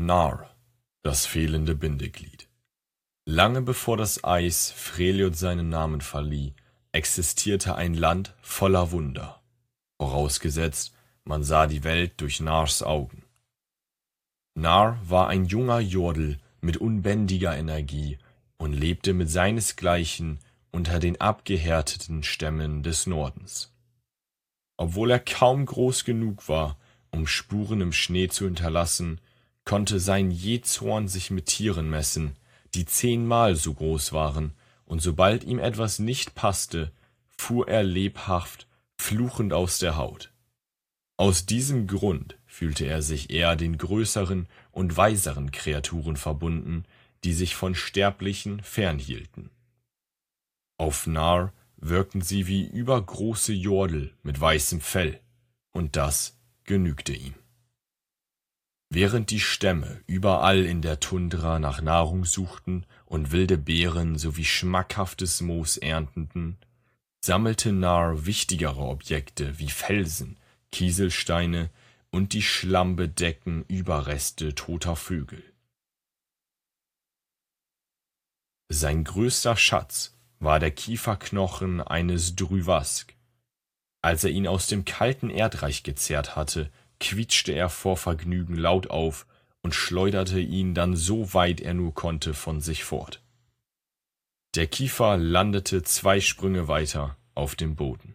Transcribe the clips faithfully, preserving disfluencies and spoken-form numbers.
Nar, das fehlende Bindeglied. Lange bevor das Eis Freljord seinen Namen verlieh, existierte ein Land voller Wunder, vorausgesetzt, man sah die Welt durch Nars Augen. Nar war ein junger Jordel mit unbändiger Energie und lebte mit seinesgleichen unter den abgehärteten Stämmen des Nordens. Obwohl er kaum groß genug war, um Spuren im Schnee zu hinterlassen, konnte sein Jähzorn sich mit Tieren messen, die zehnmal so groß waren, und sobald ihm etwas nicht passte, fuhr er lebhaft, fluchend aus der Haut. Aus diesem Grund fühlte er sich eher den größeren und weiseren Kreaturen verbunden, die sich von Sterblichen fernhielten. Auf Nar wirkten sie wie übergroße Jordel mit weißem Fell, und das genügte ihm. Während die Stämme überall in der Tundra nach Nahrung suchten und wilde Beeren sowie schmackhaftes Moos ernteten, sammelte Nar wichtigere Objekte wie Felsen, Kieselsteine und die schlammbedeckten Überreste toter Vögel. Sein größter Schatz war der Kieferknochen eines Drüvask. Als er ihn aus dem kalten Erdreich gezerrt hatte, quietschte er vor Vergnügen laut auf und schleuderte ihn dann so weit er nur konnte von sich fort. Der Kiefer landete zwei Sprünge weiter auf dem Boden.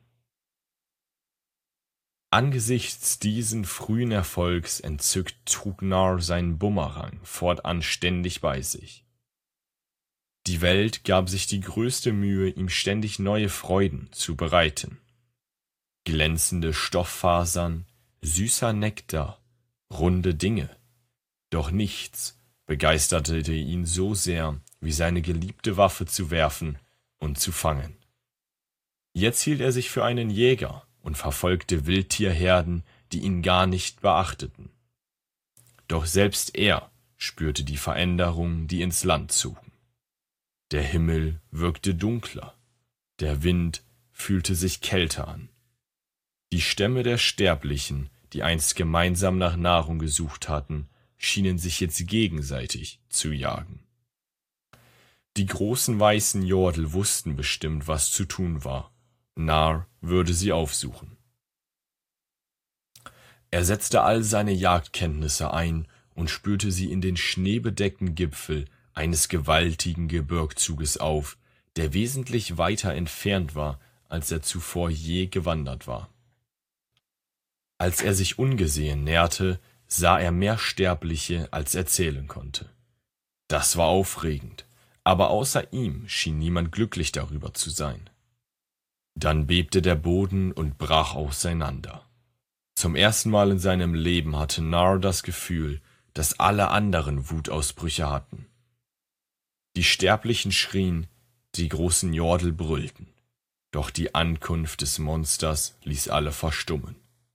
Angesichts diesen frühen Erfolgs entzückt trug Nar seinen Bumerang fortan ständig bei sich. Die Welt gab sich die größte Mühe, ihm ständig neue Freuden zu bereiten. Glänzende Stofffasern, süßer Nektar, runde Dinge. Doch nichts begeisterte ihn so sehr, wie seine geliebte Waffe zu werfen und zu fangen. Jetzt hielt er sich für einen Jäger und verfolgte Wildtierherden, die ihn gar nicht beachteten. Doch selbst er spürte die Veränderungen, die ins Land zogen. Der Himmel wirkte dunkler, der Wind fühlte sich kälter an. Die Stämme der Sterblichen, die einst gemeinsam nach Nahrung gesucht hatten, schienen sich jetzt gegenseitig zu jagen. Die großen weißen Jordel wussten bestimmt, was zu tun war. Nar würde sie aufsuchen. Er setzte all seine Jagdkenntnisse ein und spürte sie in den schneebedeckten Gipfel eines gewaltigen Gebirgszuges auf, der wesentlich weiter entfernt war, als er zuvor je gewandert war. Als er sich ungesehen näherte, sah er mehr Sterbliche, als er zählen konnte. Das war aufregend, aber außer ihm schien niemand glücklich darüber zu sein. Dann bebte der Boden und brach auseinander. Zum ersten Mal in seinem Leben hatte Nar das Gefühl, dass alle anderen Wutausbrüche hatten. Die Sterblichen schrien, die großen Jordel brüllten, doch die Ankunft des Monsters ließ alle verstummen.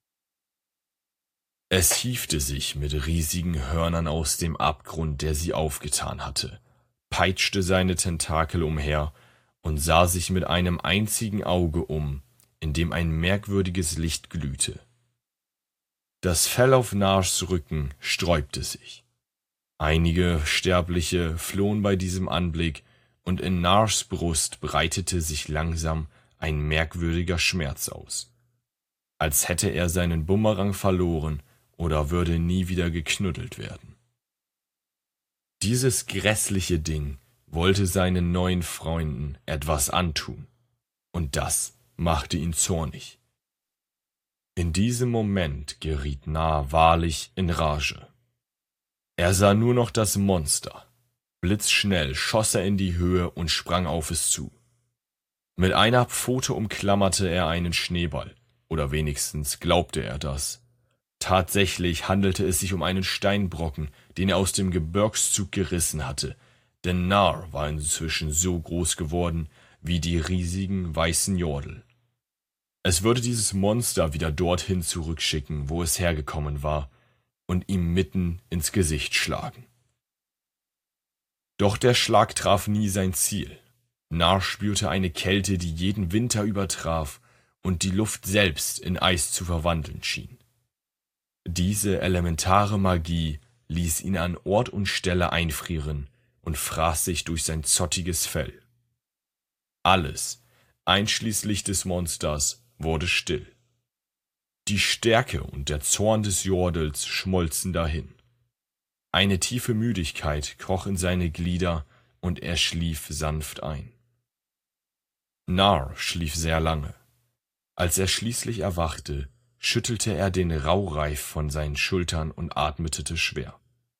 Es hiefte sich mit riesigen Hörnern aus dem Abgrund, der sie aufgetan hatte, peitschte seine Tentakel umher und sah sich mit einem einzigen Auge um, in dem ein merkwürdiges Licht glühte. Das Fell auf Nars Rücken sträubte sich. Einige Sterbliche flohen bei diesem Anblick, und in Nars Brust breitete sich langsam ein merkwürdiger Schmerz aus, als hätte er seinen Bumerang verloren oder würde nie wieder geknuddelt werden. Dieses grässliche Ding wollte seinen neuen Freunden etwas antun, und das machte ihn zornig. In diesem Moment geriet Nar wahrlich in Rage. Er sah nur noch das Monster. Blitzschnell schoss er in die Höhe und sprang auf es zu. Mit einer Pfote umklammerte er einen Schneeball, oder wenigstens glaubte er das. Tatsächlich handelte es sich um einen Steinbrocken, den er aus dem Gebirgszug gerissen hatte, denn Nar war inzwischen so groß geworden wie die riesigen weißen Jordel. Es würde dieses Monster wieder dorthin zurückschicken, wo es hergekommen war, und ihm mitten ins Gesicht schlagen. Doch der Schlag traf nie sein Ziel. Nar spürte eine Kälte, die jeden Winter übertraf und die Luft selbst in Eis zu verwandeln schien. Diese elementare Magie ließ ihn an Ort und Stelle einfrieren und fraß sich durch sein zottiges Fell. Alles, einschließlich des Monsters, wurde still. Die Stärke und der Zorn des Jordels schmolzen dahin. Eine tiefe Müdigkeit kroch in seine Glieder, und er schlief sanft ein. Nar schlief sehr lange. Als er schließlich erwachte, schüttelte er den Raureif von seinen Schultern und atmete schwer.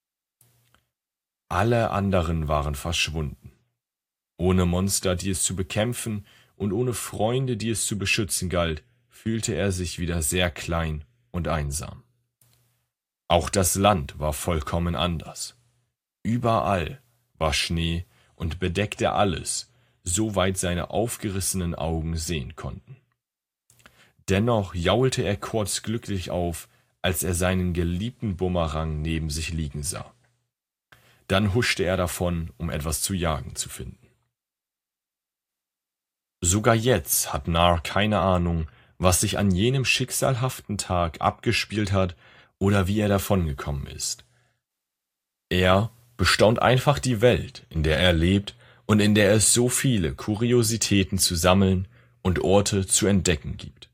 Alle anderen waren verschwunden. Ohne Monster, die es zu bekämpfen, und ohne Freunde, die es zu beschützen galt, fühlte er sich wieder sehr klein und einsam. Auch das Land war vollkommen anders. Überall war Schnee und bedeckte alles, soweit seine aufgerissenen Augen sehen konnten. Dennoch jaulte er kurz glücklich auf, als er seinen geliebten Bumerang neben sich liegen sah. Dann huschte er davon, um etwas zu jagen zu finden. Sogar jetzt hat Nar keine Ahnung, was sich an jenem schicksalhaften Tag abgespielt hat oder wie er davongekommen ist. Er bestaunt einfach die Welt, in der er lebt und in der es so viele Kuriositäten zu sammeln und Orte zu entdecken gibt.